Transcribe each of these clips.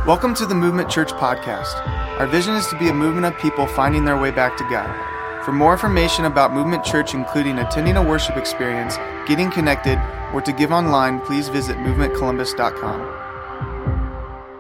Welcome to the Movement Church podcast. Our vision is to be a movement of people finding their way back to God. For more information about Movement Church, including attending a worship experience, getting connected, or to give online, please visit movementcolumbus.com.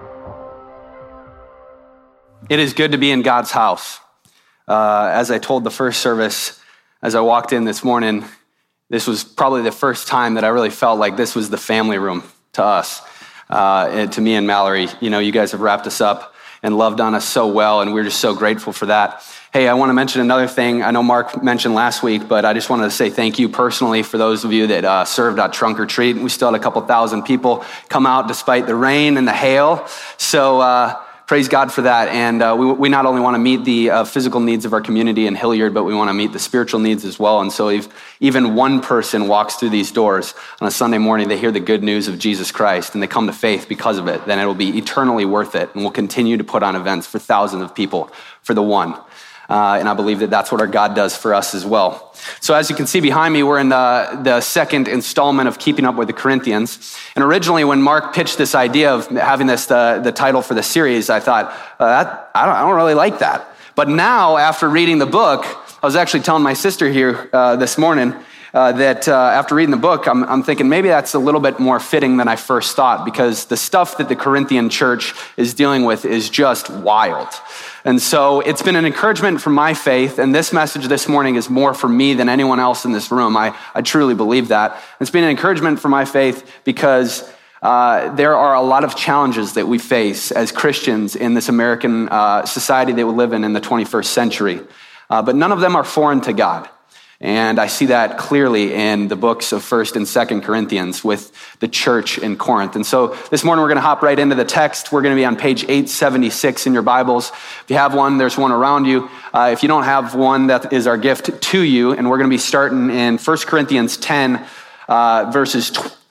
It is good to be in God's house. As I told the first service, as I walked in this morning, this was probably the first time that I really felt like this was the family room to us. To me and Mallory, you guys have wrapped us up and loved on us so well, and we're just so grateful for that. Hey, I want to mention another thing. I know Mark mentioned last week, but I just wanted to say thank you personally for those of you that served at Trunk or Treat. We still had a couple thousand people come out despite the rain and the hail. So praise God for that. And we not only want to meet the physical needs of our community in Hilliard, but we want to meet the spiritual needs as well. And so if even one person walks through these doors on a Sunday morning, they hear the good news of Jesus Christ and they come to faith because of it, then it will be eternally worth it. And we'll continue to put on events for thousands of people for the one. And I believe that that's what our God does for us as well. So as you can see behind me, we're in the second installment of Keeping Up with the Corinthians. And originally when Mark pitched this idea of having this the title for the series, I thought, I don't really like that. But now, after reading the book, I was actually telling my sister here this morning that after reading the book, I'm thinking maybe that's a little bit more fitting than I first thought, because the stuff that the Corinthian church is dealing with is just wild. And so it's been an encouragement for my faith, and this message this morning is more for me than anyone else in this room. I truly believe that. It's been an encouragement for my faith because there are a lot of challenges that we face as Christians in this American society that we live in the 21st century. But none of them are foreign to God. And I see that clearly in the books of 1st and 2nd Corinthians with the church in Corinth. And so this morning we're going to hop right into the text. We're going to be on page 876 in your Bibles. If you have one, there's one around you. If you don't have one, that is our gift to you. And we're going to be starting in 1 Corinthians 10, verses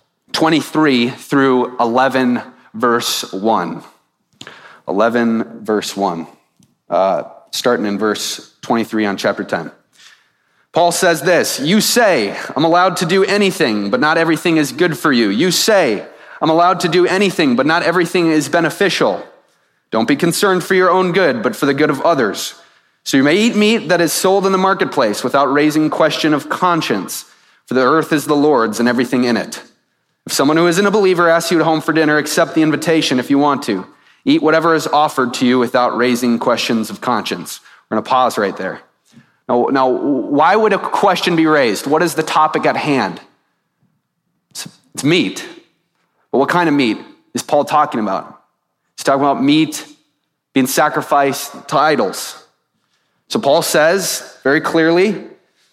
23 through 11, verse 1. 11, verse 1. Starting in verse 23 on chapter 10. Paul says this, "You say, I'm allowed to do anything, but not everything is good for you. You say, I'm allowed to do anything, but not everything is beneficial. Don't be concerned for your own good, but for the good of others. So you may eat meat that is sold in the marketplace without raising question of conscience, for the earth is the Lord's and everything in it. If someone who isn't a believer asks you to home for dinner, accept the invitation if you want to. Eat whatever is offered to you without raising questions of conscience." We're going to pause right there. Now, why would a question be raised? What is the topic at hand? It's meat. But what kind of meat is Paul talking about? He's talking about meat being sacrificed to idols. So Paul says very clearly,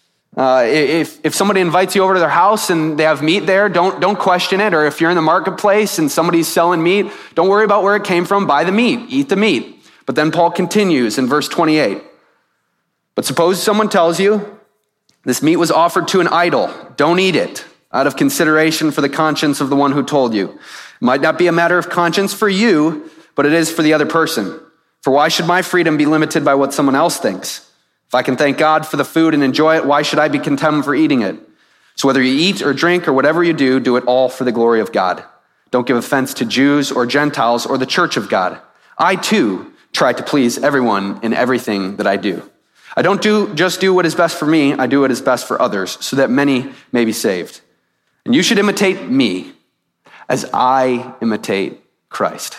if somebody invites you over to their house and they have meat there, don't question it. Or if you're in the marketplace and somebody's selling meat, don't worry about where it came from. Buy the meat. Eat the meat. But then Paul continues in verse 28. "But suppose someone tells you, this meat was offered to an idol. Don't eat it out of consideration for the conscience of the one who told you. It might not be a matter of conscience for you, but it is for the other person. For why should my freedom be limited by what someone else thinks? If I can thank God for the food and enjoy it, why should I be condemned for eating it? So whether you eat or drink or whatever you do it all for the glory of God. Don't give offense to Jews or Gentiles or the church of God. I too try to please everyone in everything that I do. I don't just do what is best for me, I do what is best for others, so that many may be saved. And you should imitate me as I imitate Christ."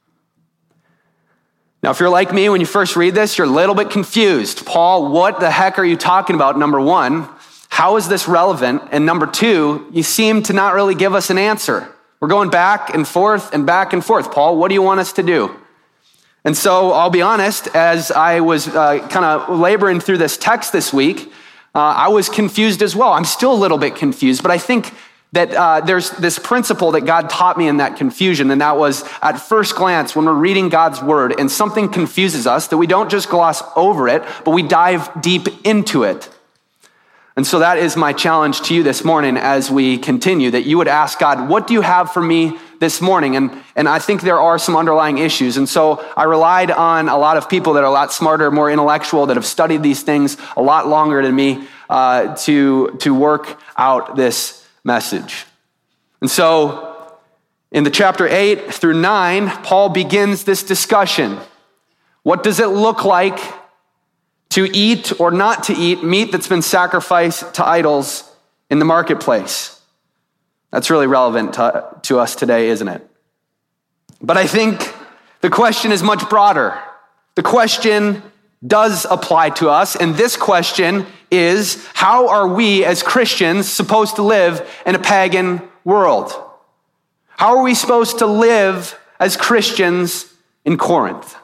Now, if you're like me, when you first read this, you're a little bit confused. Paul, what the heck are you talking about? Number one, how is this relevant? And number two, you seem to not really give us an answer. We're going back and forth and back and forth. Paul, what do you want us to do? And so I'll be honest, as I was kind of laboring through this text this week, I was confused as well. I'm still a little bit confused, but I think that there's this principle that God taught me in that confusion, and that was at first glance when we're reading God's word and something confuses us, that we don't just gloss over it, but we dive deep into it. And so that is my challenge to you this morning as we continue, that you would ask God, what do you have for me this morning? And I think there are some underlying issues. And so I relied on a lot of people that are a lot smarter, more intellectual, that have studied these things a lot longer than me to work out this message. And so In the chapter 8 through 9, Paul begins this discussion. What does it look like to eat or not to eat meat that's been sacrificed to idols in the marketplace? That's really relevant to us today, isn't it? But I think the question is much broader. The question does apply to us, and this question is, how are we as Christians supposed to live in a pagan world? How are we supposed to live as Christians in Corinth?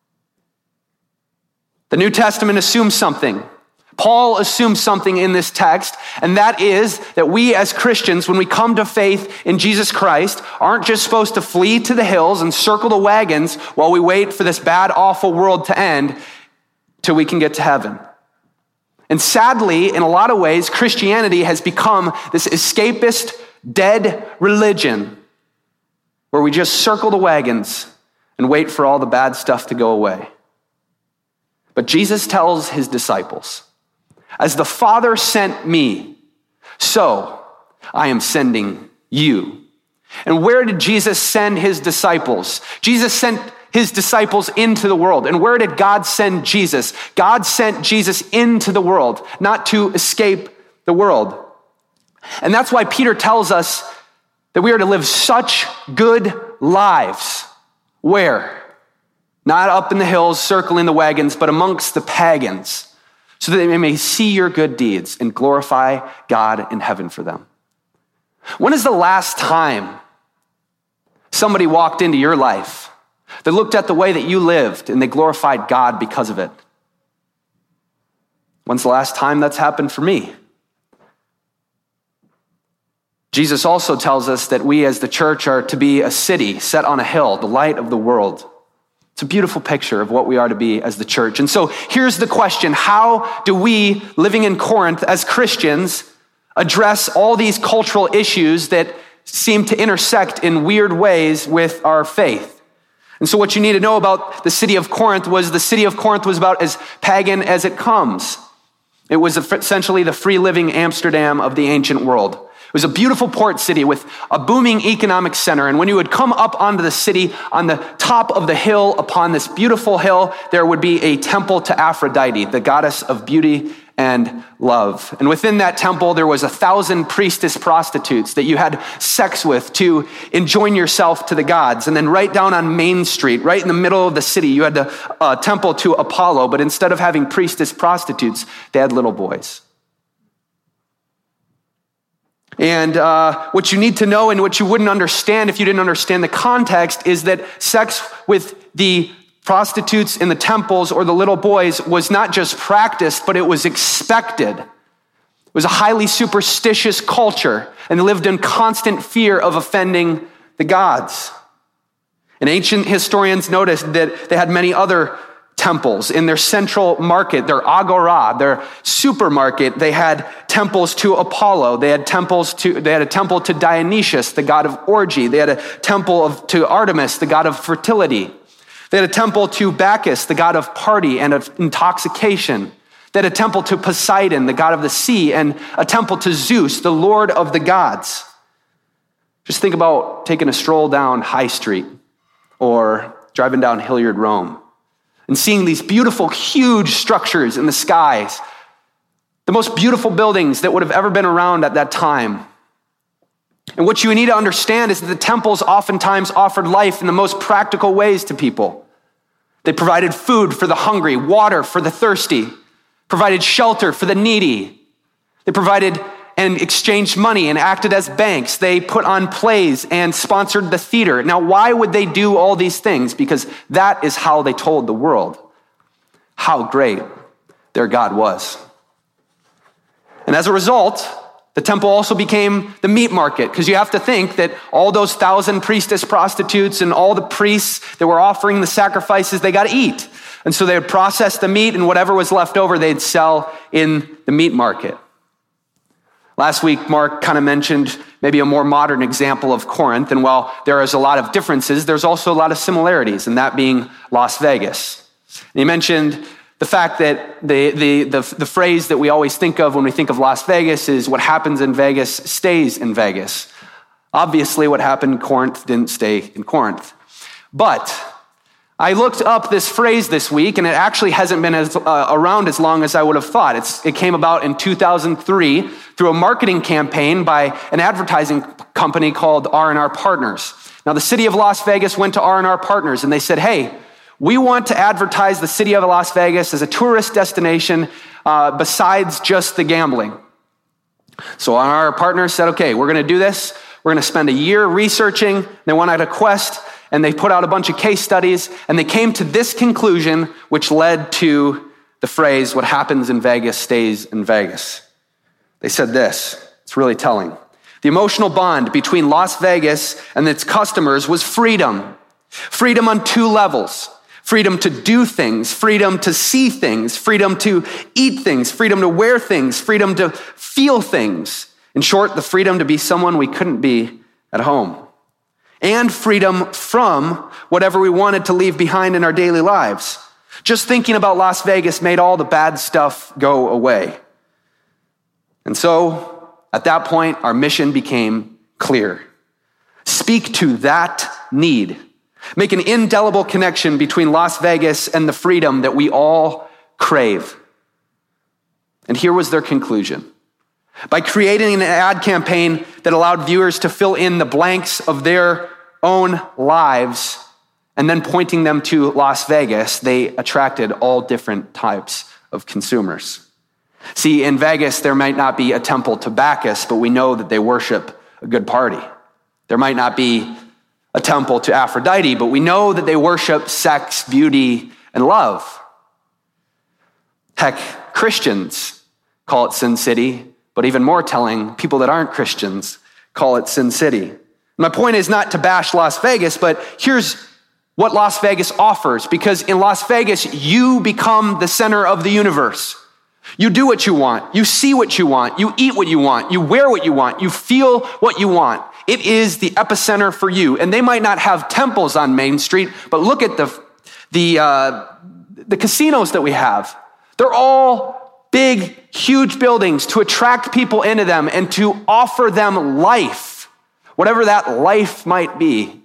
The New Testament assumes something. Paul assumes something in this text, and that is that we as Christians, when we come to faith in Jesus Christ, aren't just supposed to flee to the hills and circle the wagons while we wait for this bad, awful world to end till we can get to heaven. And sadly, in a lot of ways, Christianity has become this escapist, dead religion where we just circle the wagons and wait for all the bad stuff to go away. But Jesus tells his disciples, as the Father sent me, so I am sending you. And where did Jesus send his disciples? Jesus sent his disciples into the world. And where did God send Jesus? God sent Jesus into the world, not to escape the world. And that's why Peter tells us that we are to live such good lives. Where? Not up in the hills, circling the wagons, but amongst the pagans, so that they may see your good deeds and glorify God in heaven for them. When is the last time somebody walked into your life that looked at the way that you lived and they glorified God because of it? When's the last time that's happened for me? Jesus also tells us that we as the church are to be a city set on a hill, the light of the world. It's a beautiful picture of what we are to be as the church. And so here's the question: how do we, living in Corinth as Christians, address all these cultural issues that seem to intersect in weird ways with our faith? And so what you need to know about the city of Corinth was about as pagan as it comes. It was essentially the free living Amsterdam of the ancient world. It was a beautiful port city with a booming economic center. And when you would come up onto the city, on the top of the hill, upon this beautiful hill, there would be a temple to Aphrodite, the goddess of beauty and love. And within that temple, there was 1,000 priestess prostitutes that you had sex with to enjoin yourself to the gods. And then right down on Main Street, right in the middle of the city, you had the temple to Apollo. But instead of having priestess prostitutes, they had little boys. And what you need to know and what you wouldn't understand if you didn't understand the context is that sex with the prostitutes in the temples or the little boys was not just practiced, but it was expected. It was a highly superstitious culture, and they lived in constant fear of offending the gods. And ancient historians noticed that they had many other temples in their central market, their agora, their supermarket. They had temples to Apollo. They had a temple to Dionysius, the god of orgy. They had a temple to Artemis, the god of fertility. They had a temple to Bacchus, the god of party and of intoxication. They had a temple to Poseidon, the god of the sea, and a temple to Zeus, the lord of the gods. Just think about taking a stroll down High Street or driving down Hilliard, Rome, and seeing these beautiful, huge structures in the skies, the most beautiful buildings that would have ever been around at that time. And what you need to understand is that the temples oftentimes offered life in the most practical ways to people. They provided food for the hungry, water for the thirsty, provided shelter for the needy. They provided and exchanged money and acted as banks. They put on plays and sponsored the theater. Now, why would they do all these things? Because that is how they told the world how great their God was. And as a result, the temple also became the meat market, because you have to think that all those 1,000 priestess prostitutes and all the priests that were offering the sacrifices, they got to eat. And so they would process the meat, and whatever was left over, they'd sell in the meat market. Last week, Mark kind of mentioned maybe a more modern example of Corinth. And while there is a lot of differences, there's also a lot of similarities, and that being Las Vegas. And he mentioned the fact that the phrase that we always think of when we think of Las Vegas is what happens in Vegas stays in Vegas. Obviously, what happened in Corinth didn't stay in Corinth. But I looked up this phrase this week, and it actually hasn't been around as long as I would have thought. It came about in 2003 through a marketing campaign by an advertising company called R&R Partners. Now, the city of Las Vegas went to R&R Partners, and they said, hey, we want to advertise the city of Las Vegas as a tourist destination besides just the gambling. So R&R Partners said, okay, we're going to do this. We're going to spend a year researching. They went out a quest, and they put out a bunch of case studies, and they came to this conclusion, which led to the phrase, what happens in Vegas stays in Vegas. They said this, it's really telling. The emotional bond between Las Vegas and its customers was freedom. Freedom on two levels. Freedom to do things, freedom to see things, freedom to eat things, freedom to wear things, freedom to feel things. In short, the freedom to be someone we couldn't be at home. And freedom from whatever we wanted to leave behind in our daily lives. Just thinking about Las Vegas made all the bad stuff go away. And so, at that point, our mission became clear. Speak to that need. Make an indelible connection between Las Vegas and the freedom that we all crave. And here was their conclusion. By creating an ad campaign that allowed viewers to fill in the blanks of their own lives and then pointing them to Las Vegas, they attracted all different types of consumers. See, in Vegas, there might not be a temple to Bacchus, but we know that they worship a good party. There might not be a temple to Aphrodite, but we know that they worship sex, beauty, and love. Heck, Christians call it Sin City, but even more telling, people that aren't Christians call it Sin City. My point is not to bash Las Vegas, but here's what Las Vegas offers, because in Las Vegas, you become the center of the universe. You do what you want. You see what you want. You eat what you want. You wear what you want. You feel what you want. It is the epicenter for you. And they might not have temples on Main Street, but look at the casinos that we have. They're all big, huge buildings to attract people into them and to offer them life, whatever that life might be.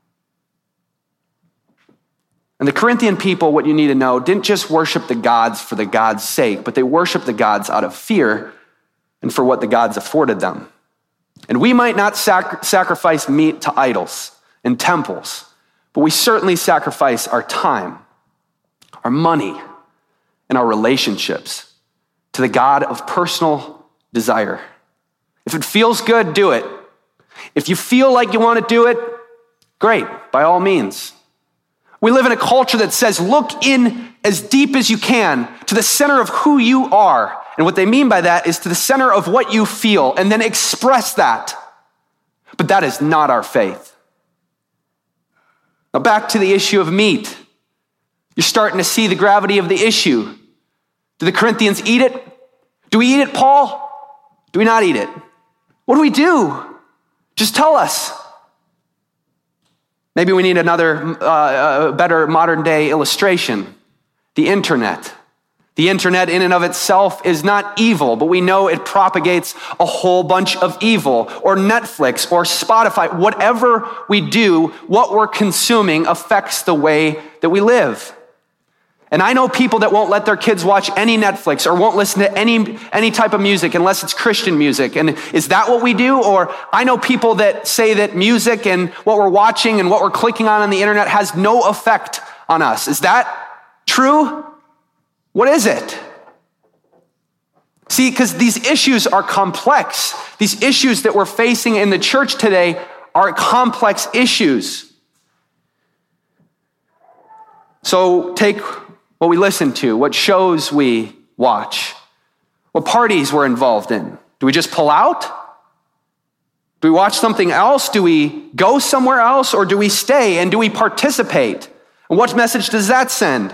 And the Corinthian people, what you need to know, didn't just worship the gods for the gods' sake, but they worshiped the gods out of fear and for what the gods afforded them. And we might not sacrifice meat to idols and temples, but we certainly sacrifice our time, our money, and our relationships to the God of personal desire. If it feels good, do it. If you feel like you want to do it, great, by all means. We live in a culture that says, look in as deep as you can to the center of who you are. And what they mean by that is to the center of what you feel, and then express that. But that is not our faith. Now back to the issue of meat. You're starting to see the gravity of the issue. Do the Corinthians eat it? Do we eat it, Paul? Do we not eat it? What do we do? Just tell us. Maybe we need another, better modern day illustration. The internet. The internet in and of itself is not evil, but we know it propagates a whole bunch of evil. Or Netflix or Spotify. Whatever we do, what we're consuming affects the way that we live. And I know people that won't let their kids watch any Netflix or won't listen to any type of music unless it's Christian music. And is that what we do? Or I know people that say that music and what we're watching and what we're clicking on the internet has no effect on us. Is that true? What is it? See, because these issues are complex. These issues that we're facing in the church today are complex issues. So take what we listen to, what shows we watch, what parties we're involved in. Do we just pull out? Do we watch something else? Do we go somewhere else? Or do we stay and do we participate? And what message does that send?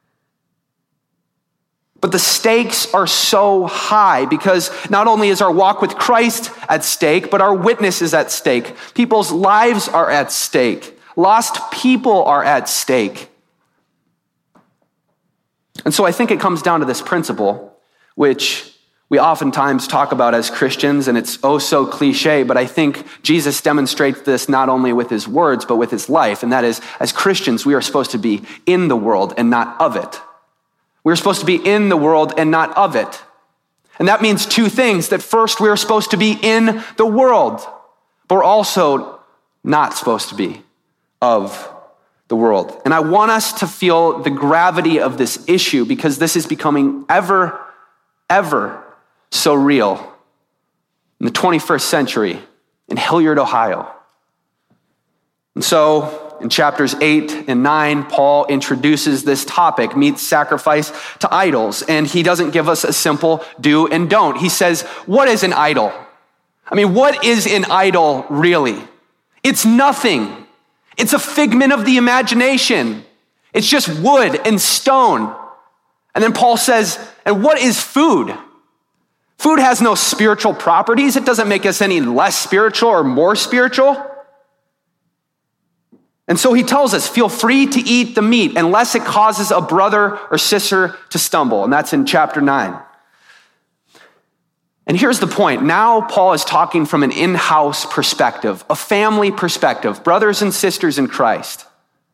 But the stakes are so high because not only is our walk with Christ at stake, but our witness is at stake. People's lives are at stake. Lost people are at stake. And so I think it comes down to this principle, which we oftentimes talk about as Christians, and it's oh so cliche, but I think Jesus demonstrates this not only with his words, but with his life. And that is, as Christians, we are supposed to be in the world and not of it. We're supposed to be in the world and not of it. And that means two things. That first, we are supposed to be in the world, but we're also not supposed to be of the world. And I want us to feel the gravity of this issue because this is becoming ever so real in the 21st century in Hilliard, Ohio. And so in chapters 8 and 9, Paul introduces this topic, meat sacrifice to idols. And he doesn't give us a simple do and don't. He says, what is an idol? I mean, what is an idol really? It's nothing. It's a figment of the imagination. It's just wood and stone. And then Paul says, and what is food? Food has no spiritual properties. It doesn't make us any less spiritual or more spiritual. And so he tells us, feel free to eat the meat unless it causes a brother or sister to stumble. And that's in chapter 9. And here's the point. Now Paul is talking from an in-house perspective, a family perspective, brothers and sisters in Christ.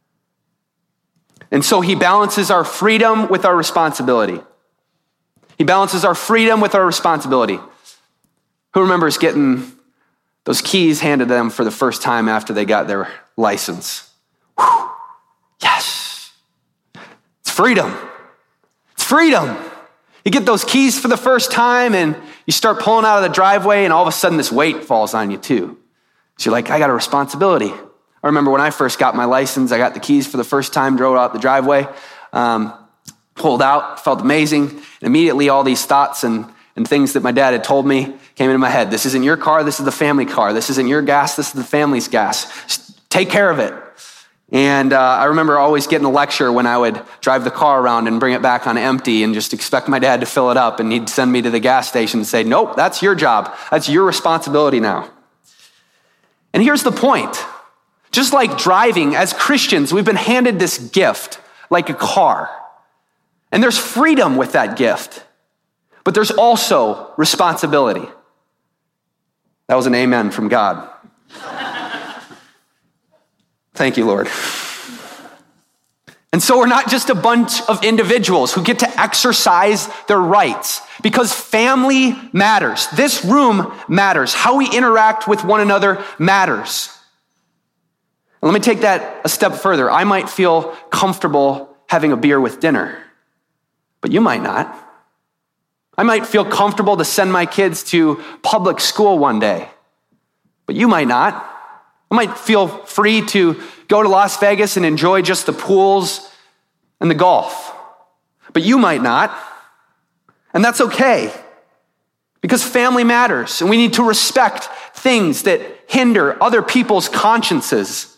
And so he balances our freedom with our responsibility. He balances our freedom with our responsibility. Who remembers getting those keys handed to them for the first time after they got their license? Whew. Yes. It's freedom. It's freedom. You get those keys for the first time and you start pulling out of the driveway and all of a sudden this weight falls on you too. So you're like, I got a responsibility. I remember when I first got my license, I got the keys for the first time, drove out the driveway, pulled out, felt amazing. And immediately all these thoughts and things that my dad had told me came into my head. This isn't your car, this is the family car. This isn't your gas, this is the family's gas. Just take care of it. And I remember always getting a lecture when I would drive the car around and bring it back on empty and just expect my dad to fill it up. And he'd send me to the gas station and say, nope, that's your job. That's your responsibility now. And here's the point. Just like driving, as Christians, we've been handed this gift like a car. And there's freedom with that gift, but there's also responsibility. That was an amen from God. Thank you, Lord. And so we're not just a bunch of individuals who get to exercise their rights because family matters. This room matters. How we interact with one another matters. And let me take that a step further. I might feel comfortable having a beer with dinner, but you might not. I might feel comfortable to send my kids to public school one day, but you might not. I might feel free to go to Las Vegas and enjoy just the pools and the golf, but you might not. And that's okay because family matters and we need to respect things that hinder other people's consciences.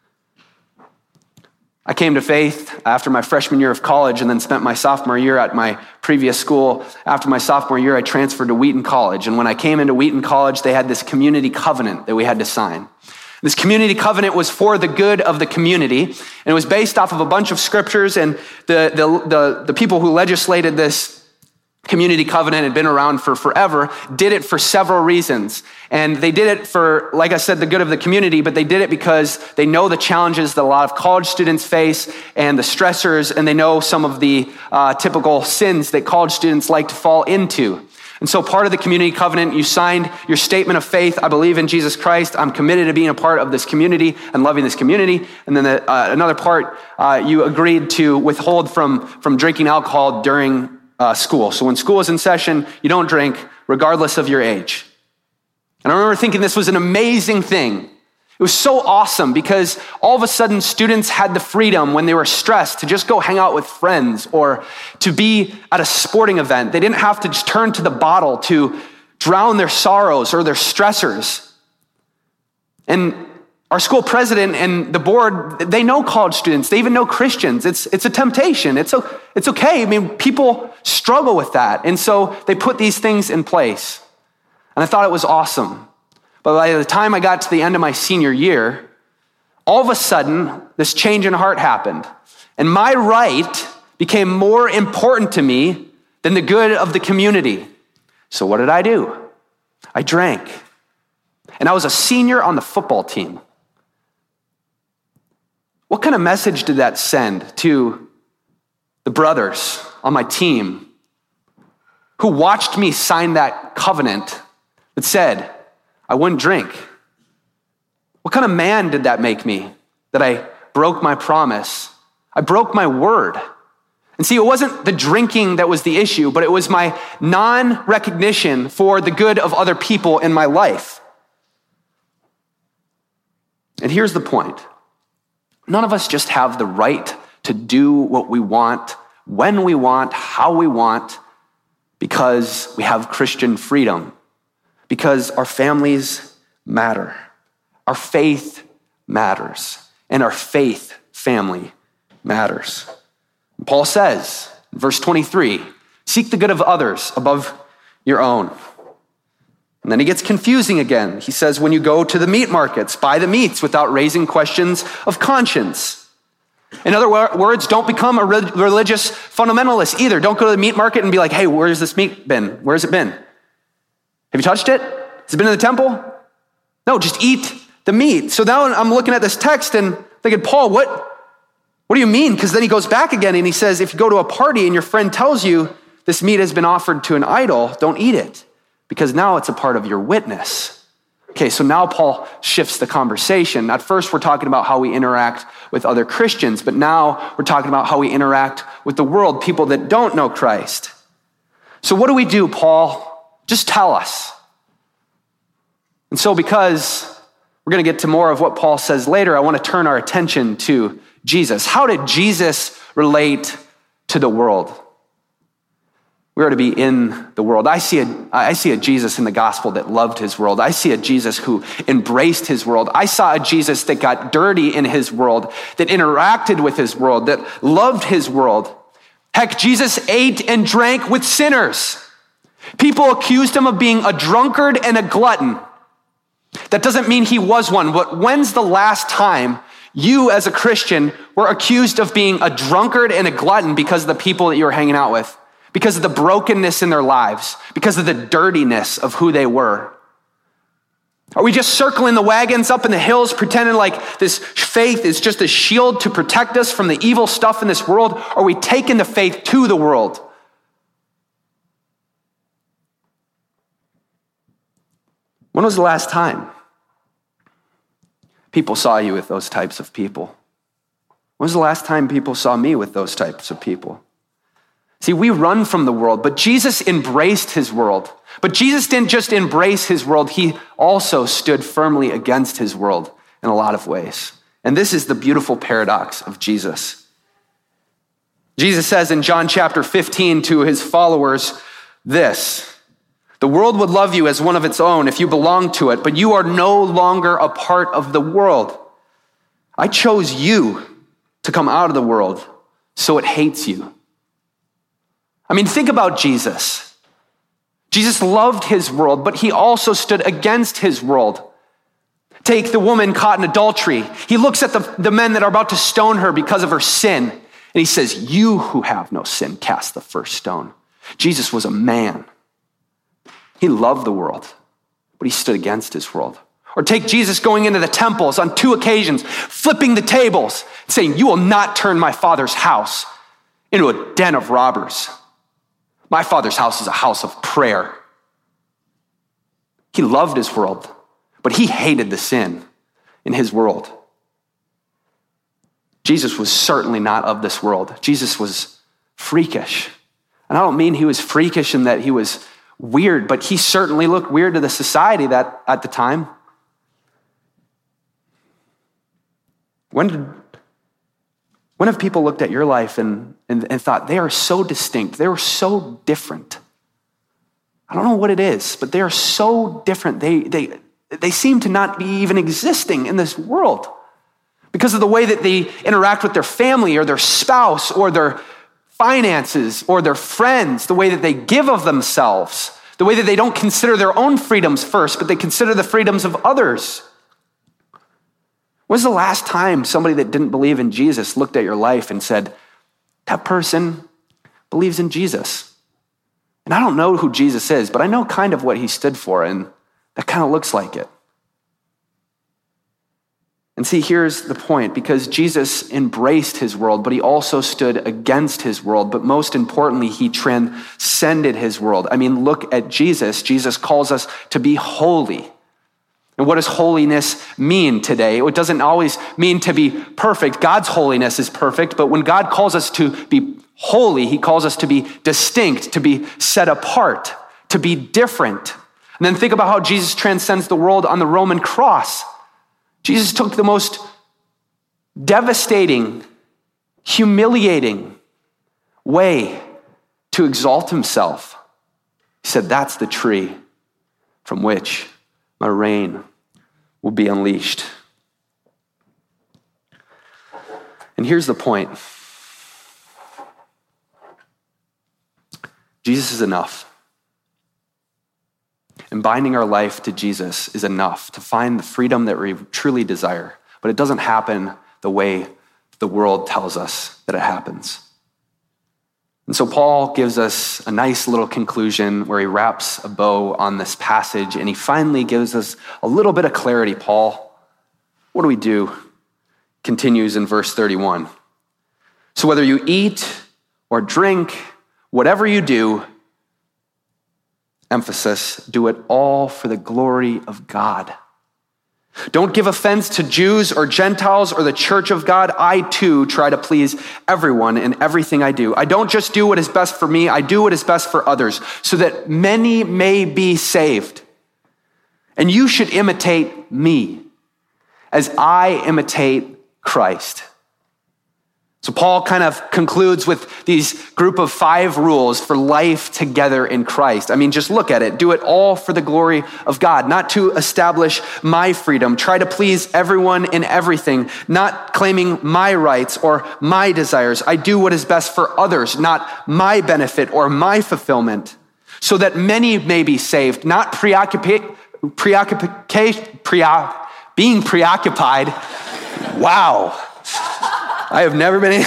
I came to faith after my freshman year of college and then spent my sophomore year at my previous school. After my sophomore year, I transferred to Wheaton College. And when I came into Wheaton College, they had this community covenant that we had to sign. This community covenant was for the good of the community. And it was based off of a bunch of scriptures. And the people who legislated this community covenant had been around for forever, did it for several reasons. And they did it for, like I said, the good of the community, but they did it because they know the challenges that a lot of college students face and the stressors, and they know some of the typical sins that college students like to fall into. And so part of the community covenant, you signed your statement of faith. I believe in Jesus Christ. I'm committed to being a part of this community and loving this community. And then another part, you agreed to withhold from drinking alcohol during school. So when school is in session, you don't drink regardless of your age. And I remember thinking this was an amazing thing. It was so awesome because all of a sudden students had the freedom when they were stressed to just go hang out with friends or to be at a sporting event. They didn't have to just turn to the bottle to drown their sorrows or their stressors. And our school president and the board, they know college students. They even know Christians. It's a temptation. It's okay. I mean, people struggle with that. And so they put these things in place. And I thought it was awesome. But by the time I got to the end of my senior year, all of a sudden, this change in heart happened. And my right became more important to me than the good of the community. So what did I do? I drank. And I was a senior on the football team. What kind of message did that send to the brothers on my team who watched me sign that covenant that said I wouldn't drink? What kind of man did that make me, that I broke my promise? I broke my word. And see, it wasn't the drinking that was the issue, but it was my non-recognition for the good of other people in my life. And here's the point. None of us just have the right to do what we want, when we want, how we want, because we have Christian freedom, because our families matter. Our faith matters, and our faith family matters. Paul says, in verse 23, seek the good of others above your own. And then he gets confusing again. He says, when you go to the meat markets, buy the meats without raising questions of conscience. In other words, don't become a religious fundamentalist either. Don't go to the meat market and be like, hey, where's this meat been? Where's it been? Have you touched it? Has it been in the temple? No, just eat the meat. So now I'm looking at this text and thinking, Paul, what do you mean? Because then he goes back again and he says, if you go to a party and your friend tells you this meat has been offered to an idol, don't eat it, because now it's a part of your witness. Okay, so now Paul shifts the conversation. At first, we're talking about how we interact with other Christians, but now we're talking about how we interact with the world, people that don't know Christ. So what do we do, Paul? Just tell us. And so because we're going to get to more of what Paul says later, I want to turn our attention to Jesus. How did Jesus relate to the world? We are to be in the world. I see a Jesus in the gospel that loved his world. I see a Jesus who embraced his world. I saw a Jesus that got dirty in his world, that interacted with his world, that loved his world. Heck, Jesus ate and drank with sinners. People accused him of being a drunkard and a glutton. That doesn't mean he was one, but when's the last time you as a Christian were accused of being a drunkard and a glutton because of the people that you were hanging out with? Because of the brokenness in their lives, because of the dirtiness of who they were? Are we just circling the wagons up in the hills, pretending like this faith is just a shield to protect us from the evil stuff in this world? Or are we taking the faith to the world? When was the last time people saw you with those types of people? When was the last time people saw me with those types of people? See, we run from the world, but Jesus embraced his world. But Jesus didn't just embrace his world, he also stood firmly against his world in a lot of ways. And this is the beautiful paradox of Jesus. Jesus says in John chapter 15 to his followers this: the world would love you as one of its own if you belong to it, but you are no longer a part of the world. I chose you to come out of the world, so it hates you. I mean, think about Jesus. Jesus loved his world, but he also stood against his world. Take the woman caught in adultery. He looks at the men that are about to stone her because of her sin, and he says, you who have no sin, cast the first stone. Jesus was a man. He loved the world, but he stood against his world. Or take Jesus going into the temples on 2 occasions, flipping the tables, saying, you will not turn my Father's house into a den of robbers. My Father's house is a house of prayer. He loved his world, but he hated the sin in his world. Jesus was certainly not of this world. Jesus was freakish. And I don't mean he was freakish in that he was weird, but he certainly looked weird to the society that at the time. When have people looked at your life and thought, they are so distinct, they were so different? I don't know what it is, but they are so different. They seem to not be even existing in this world because of the way that they interact with their family or their spouse or their finances or their friends, the way that they give of themselves, the way that they don't consider their own freedoms first, but they consider the freedoms of others. When's the last time somebody that didn't believe in Jesus looked at your life and said, that person believes in Jesus? And I don't know who Jesus is, but I know kind of what he stood for, and that kind of looks like it. And see, here's the point, because Jesus embraced his world, but he also stood against his world. But most importantly, he transcended his world. I mean, look at Jesus. Jesus calls us to be holy. And what does holiness mean today? It doesn't always mean to be perfect. God's holiness is perfect, but when God calls us to be holy, he calls us to be distinct, to be set apart, to be different. And then think about how Jesus transcends the world on the Roman cross. Jesus took the most devastating, humiliating way to exalt himself. He said, that's the tree from which my reign will be unleashed. And here's the point. Jesus is enough. And binding our life to Jesus is enough to find the freedom that we truly desire. But it doesn't happen the way the world tells us that it happens. And so Paul gives us a nice little conclusion where he wraps a bow on this passage, and he finally gives us a little bit of clarity. Paul, what do we do? Continues in verse 31. So whether you eat or drink, whatever you do, emphasis, do it all for the glory of God. Don't give offense to Jews or Gentiles or the church of God. I too try to please everyone in everything I do. I don't just do what is best for me, I do what is best for others, so that many may be saved. And you should imitate me as I imitate Christ. So Paul kind of concludes with these group of 5 rules for life together in Christ. I mean, just look at it. Do it all for the glory of God, not to establish my freedom. Try to please everyone in everything, not claiming my rights or my desires. I do what is best for others, not my benefit or my fulfillment, so that many may be saved, not being preoccupied. Wow. I have never been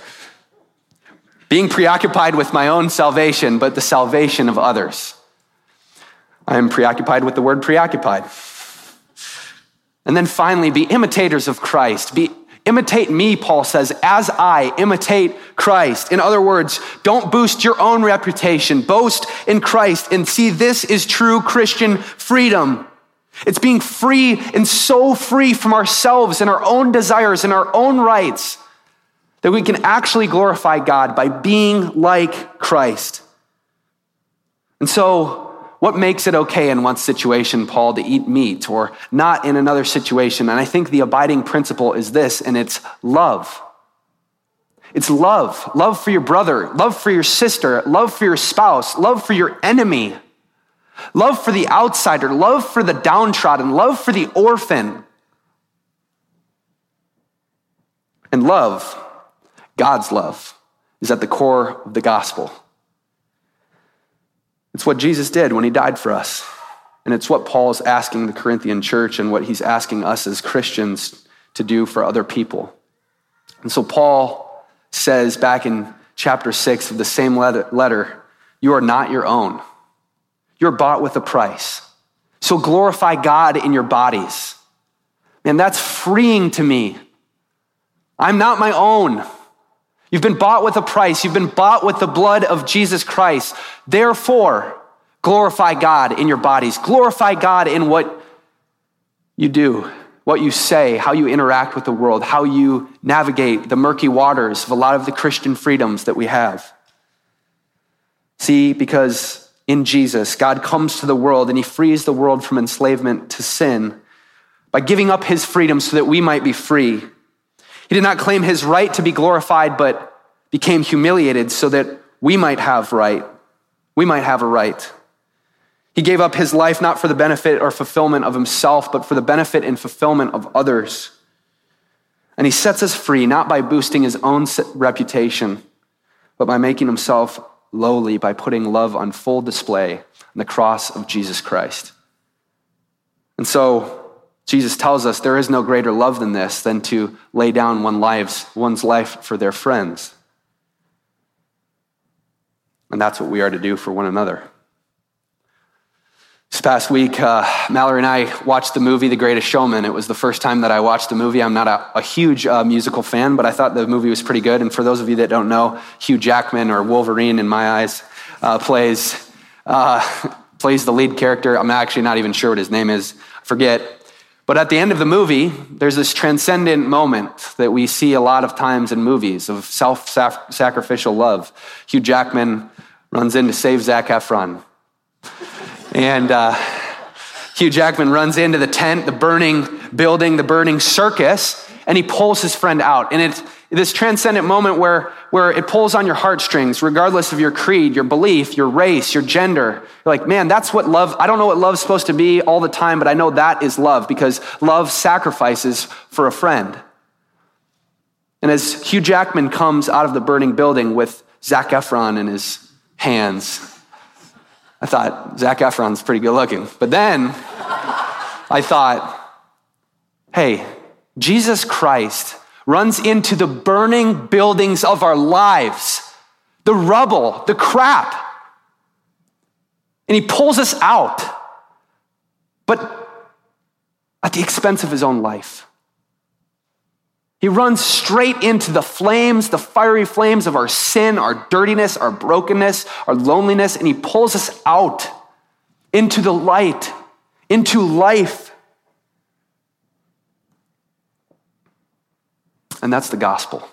being preoccupied with my own salvation, but the salvation of others. I am preoccupied with the word preoccupied. And then finally, be imitators of Christ. Imitate me, Paul says, as I imitate Christ. In other words, don't boost your own reputation. Boast in Christ and see this is true Christian freedom. It's being free and so free from ourselves and our own desires and our own rights that we can actually glorify God by being like Christ. And so, what makes it okay in one situation, Paul, to eat meat or not in another situation? And I think the abiding principle is this, and it's love. It's love. Love for your brother, love for your sister, love for your spouse, love for your enemy, love for the outsider, love for the downtrodden, love for the orphan. And love, God's love, is at the core of the gospel. It's what Jesus did when he died for us. And it's what Paul is asking the Corinthian church and what he's asking us as Christians to do for other people. And so Paul says back in chapter 6 of the same letter, you are not your own. You're bought with a price. So glorify God in your bodies. Man, that's freeing to me. I'm not my own. You've been bought with a price. You've been bought with the blood of Jesus Christ. Therefore, glorify God in your bodies. Glorify God in what you do, what you say, how you interact with the world, how you navigate the murky waters of a lot of the Christian freedoms that we have. See, because in Jesus, God comes to the world and he frees the world from enslavement to sin by giving up his freedom so that we might be free. He did not claim his right to be glorified, but became humiliated so that we might have a right. He gave up his life not for the benefit or fulfillment of himself, but for the benefit and fulfillment of others. And he sets us free, not by boosting his own reputation, but by making himself lowly, by putting love on full display on the cross of Jesus Christ. And so Jesus tells us there is no greater love than this, than to lay down one's life for their friends. And that's what we are to do for one another. This past week, Mallory and I watched the movie The Greatest Showman. It was the first time that I watched the movie. I'm not a huge musical fan, but I thought the movie was pretty good. And for those of you that don't know, Hugh Jackman, or Wolverine in my eyes, plays the lead character. I'm actually not even sure what his name is. I forget. But at the end of the movie, there's this transcendent moment that we see a lot of times in movies of self-sacrificial love. Hugh Jackman runs in to save Zac Efron. And Hugh Jackman runs into the tent, the burning building, the burning circus, and he pulls his friend out. And it's this transcendent moment where it pulls on your heartstrings, regardless of your creed, your belief, your race, your gender. You're like, man, that's what love, I don't know what love's supposed to be all the time, but I know that is love, because love sacrifices for a friend. And as Hugh Jackman comes out of the burning building with Zac Efron in his hands, I thought, Zac Efron's pretty good looking. But then I thought, hey, Jesus Christ runs into the burning buildings of our lives, the rubble, the crap, and he pulls us out, but at the expense of his own life. He runs straight into the flames, the fiery flames of our sin, our dirtiness, our brokenness, our loneliness, and he pulls us out into the light, into life. And that's the gospel.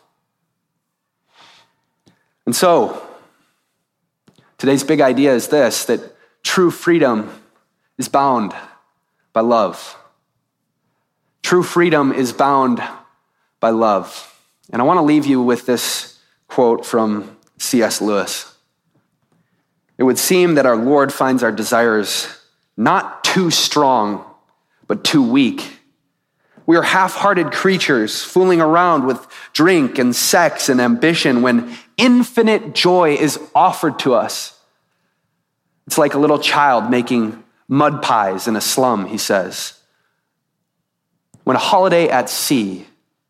And so, today's big idea is this, that true freedom is bound by love. True freedom is bound by love. And I want to leave you with this quote from C.S. Lewis. It would seem that our Lord finds our desires not too strong, but too weak. We are half-hearted creatures fooling around with drink and sex and ambition when infinite joy is offered to us. It's like a little child making mud pies in a slum, he says. When a holiday at sea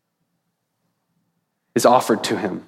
is offered to him,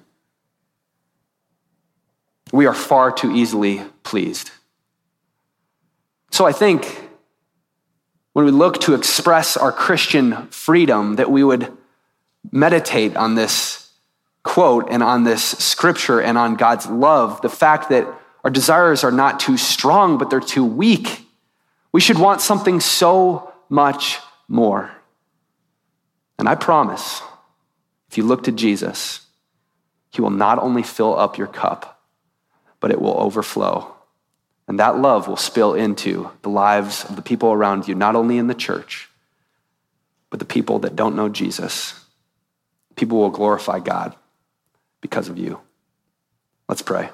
we are far too easily pleased. So I think when we look to express our Christian freedom, that we would meditate on this quote and on this scripture and on God's love, the fact that our desires are not too strong, but they're too weak. We should want something so much more. And I promise, if you look to Jesus, he will not only fill up your cup, but it will overflow. And that love will spill into the lives of the people around you, not only in the church, but the people that don't know Jesus. People will glorify God because of you. Let's pray.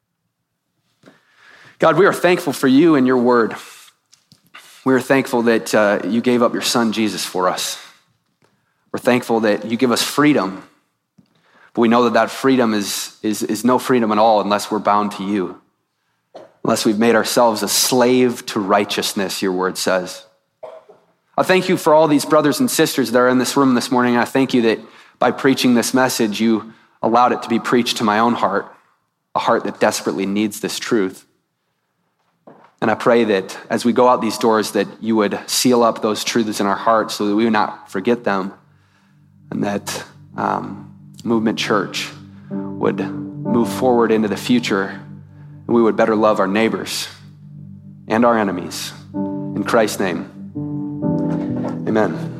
God, we are thankful for you and your word. We are thankful that you gave up your son, Jesus, for us. We're thankful that you give us freedom, but we know that that freedom is no freedom at all unless we're bound to you. Unless we've made ourselves a slave to righteousness, your word says. I thank you for all these brothers and sisters that are in this room this morning. I thank you that by preaching this message, you allowed it to be preached to my own heart, a heart that desperately needs this truth. And I pray that as we go out these doors, that you would seal up those truths in our hearts so that we would not forget them, and that Movement Church would move forward into the future, and we would better love our neighbors and our enemies. In Christ's name, amen.